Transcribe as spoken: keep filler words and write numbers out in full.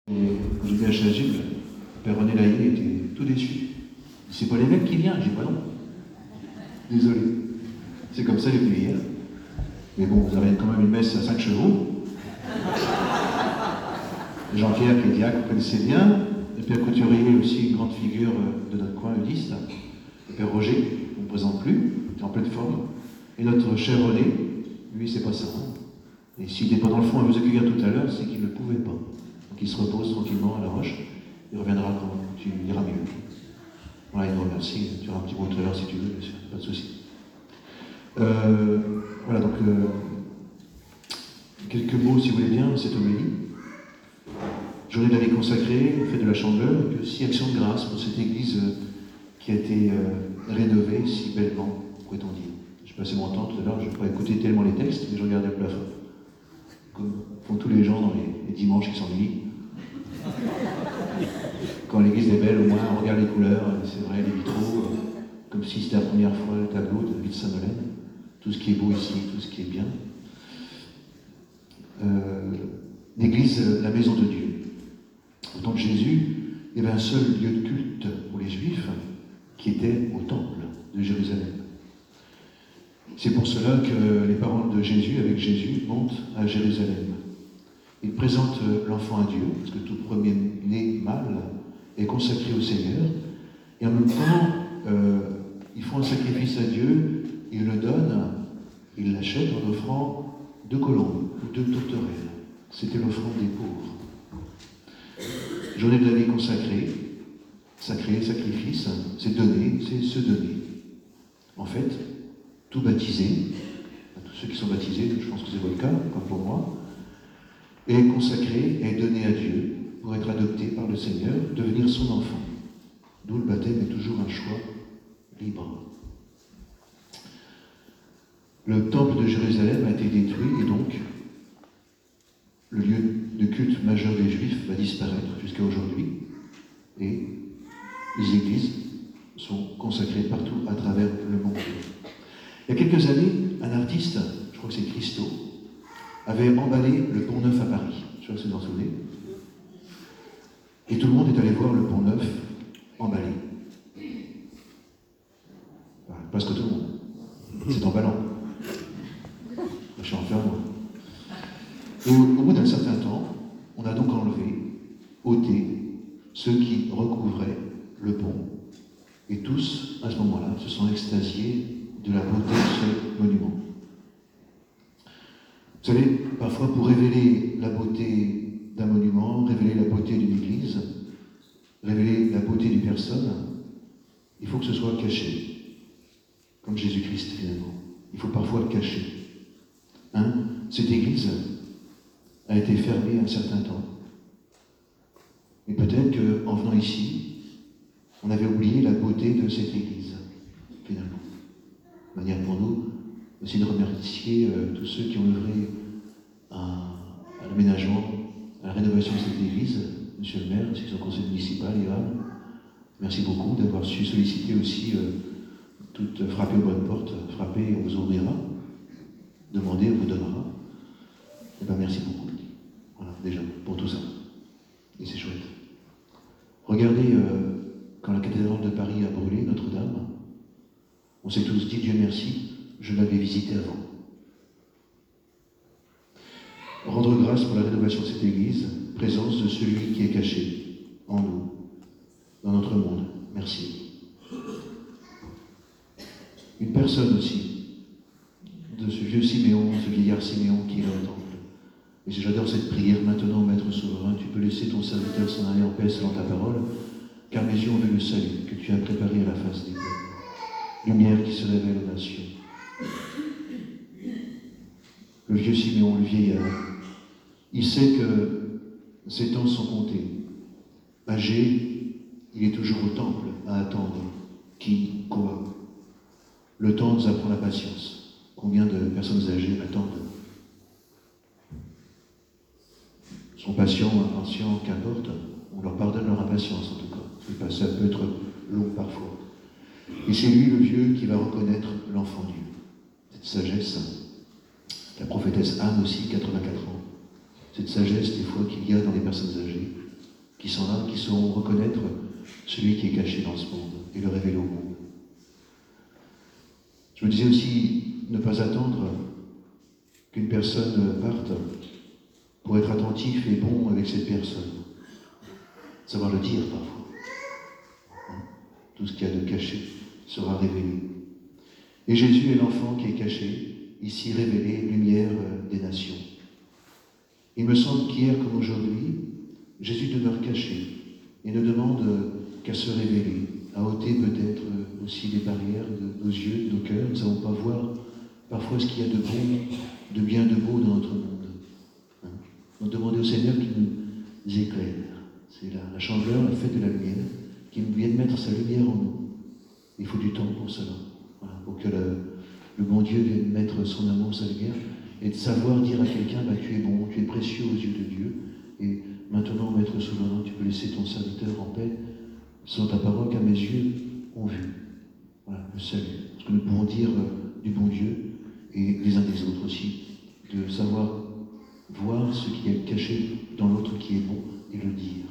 Et quand j'étais à Chasuble, le père René Laillé était tout déçu. C'est pas l'évêque qui vient, j'ai dit pas non. Désolé. C'est comme ça les pays hier. Mais bon, vous avez quand même une messe à cinq chevaux. Jean-Pierre, qui est diacre, vous connaissez bien. Le père Couturier, aussi une grande figure de notre coin, le liste. Le père Roger, on ne présente plus, il est en pleine forme. Et notre cher René, lui, c'est pas ça. Hein. Et s'il n'est pas dans le fond à vous accueillir tout à l'heure, c'est qu'il ne pouvait pas. Donc il se repose tranquillement à la roche. Il reviendra quand tu iras mieux. Voilà, il nous remercie. Tu auras un petit mot tout à l'heure si tu veux, bien sûr, pas de souci. Euh, voilà, donc euh, quelques mots, si vous voulez bien, cette homélie. Journée de la vie consacrée, fête de la Chandeleur, et puis aussi action de grâce pour cette église euh, qui a été euh, rénovée si bellement, pourrait-on dire. J'ai passé mon temps tout à l'heure, je ne vais pas écouter tellement les textes, mais je regardais le plafond. Comme font tous les gens dans les, les dimanches qui s'ennuient. Quand l'église est belle, au moins on regarde les couleurs, c'est vrai, les vitraux, euh, comme si c'était la première fois le tableau de David Saint-Molène. Tout ce qui est beau ici, tout ce qui est bien. Euh, l'église, la maison de Dieu. Au temps de Jésus, il y avait un seul lieu de culte pour les Juifs qui était au temple de Jérusalem. C'est pour cela que les parents de Jésus, avec Jésus, montent à Jérusalem. Ils présentent l'enfant à Dieu, parce que tout premier-né mâle est consacré au Seigneur, et en même temps, euh, ils font un sacrifice à Dieu, ils le donnent, ils l'achètent en offrant deux colombes ou deux tourterelles. C'était l'offrande des pauvres. Journée de la vie consacrée, sacré, sacrifice, c'est donner, c'est se donner. En fait, tout baptisé, à tous ceux qui sont baptisés, je pense que c'est votre cas, comme pour moi, est consacré, est donné à Dieu pour être adopté par le Seigneur, devenir son enfant. D'où le baptême est toujours un choix libre. Le temple de Jérusalem a été détruit et donc le lieu de culte majeur des Juifs va disparaître jusqu'à aujourd'hui et les églises sont consacrées partout à travers le monde. Il y a quelques années, un artiste, je crois que c'est Christo, avait emballé le Pont Neuf à Paris. Je sais pas si vous en souvenez. Et tout le monde est allé voir le Pont Neuf emballé. Enfin, presque tout le monde. C'est emballant. Je suis enfermé. Et au, au bout d'un certain temps, on a donc enlevé, ôté, ceux qui recouvraient le pont. Et tous, à ce moment-là, se sont extasiés de la beauté de ce monument. Vous savez, parfois pour révéler la beauté d'un monument, révéler la beauté d'une église, révéler la beauté d'une personne, il faut que ce soit caché. Comme Jésus-Christ, finalement. Il faut parfois le cacher. Hein? Cette église a été fermée un certain temps. Et peut-être qu'en venant ici, on avait oublié la beauté de cette église, finalement. De manière pour nous aussi de remercier euh, tous ceux qui ont œuvré à, à l'aménagement, à la rénovation de cette église, monsieur le maire, ainsi que son conseil municipal, Ivan. Merci beaucoup d'avoir su solliciter aussi euh, toute frapper aux bonnes portes, frapper, on vous ouvrira, demander, on vous donnera. Eh bien, merci beaucoup. Voilà, déjà, pour tout ça. Et c'est chouette. Regardez, euh, quand la cathédrale de Paris a brûlé, Notre-Dame, on s'est tous dit, Dieu merci, je l'avais visité avant. Rendre grâce pour la rénovation de cette église, présence de celui qui est caché en nous, dans notre monde. Merci. Une personne aussi, de ce vieux Siméon, ce vieillard Siméon qui est au temple. Et j'adore cette prière, maintenant, Maître souverain, tu peux laisser ton serviteur s'en aller en paix selon ta parole, car mes yeux ont vu le salut que tu as préparé à la face des peuples. Lumière qui se révèle aux nations. Le vieux Siméon, le vieillard, il sait que ses temps sont comptés. Âgé, il est toujours au temple à attendre. Qui, quoi? Le temps nous apprend la patience. Combien de personnes âgées attendent? Sont patients ou impatients, qu'importe, on leur pardonne leur impatience en tout cas. Ça peut être long parfois. Et c'est lui, le vieux, qui va reconnaître l'enfant Dieu. Cette sagesse, la prophétesse Anne aussi, quatre-vingt-quatre ans. Cette sagesse, des fois, qu'il y a dans les personnes âgées, qui sont là, qui sauront reconnaître celui qui est caché dans ce monde et le révéler au monde. Je me disais aussi ne pas attendre qu'une personne parte pour être attentif et bon avec cette personne. Savoir le dire parfois. Tout ce qu'il y a de caché sera révélé. Et Jésus est l'enfant qui est caché, ici révélé, lumière des nations. Il me semble qu'hier comme aujourd'hui, Jésus demeure caché et ne demande qu'à se révéler, à ôter peut-être aussi les barrières de nos yeux, de nos cœurs. Nous ne savons pas voir parfois ce qu'il y a de bon, de bien, de beau dans notre monde. Hein? Donc demander au Seigneur qu'il nous éclaire. C'est la, la chandeleur, la fête de la lumière, qui vienne mettre sa lumière en nous. Il faut du temps pour cela, voilà, pour que le, le bon Dieu vienne mettre son amour, sa lumière, et de savoir dire à quelqu'un, bah, tu es bon, tu es précieux aux yeux de Dieu, et maintenant, Maître souverain, tu peux laisser ton serviteur en paix, sans ta parole qu'à mes yeux ont vu. Voilà, le salut. Ce que nous pouvons dire euh, du bon Dieu, et les uns des autres aussi, de savoir voir ce qui est caché dans l'autre qui est bon, et le dire.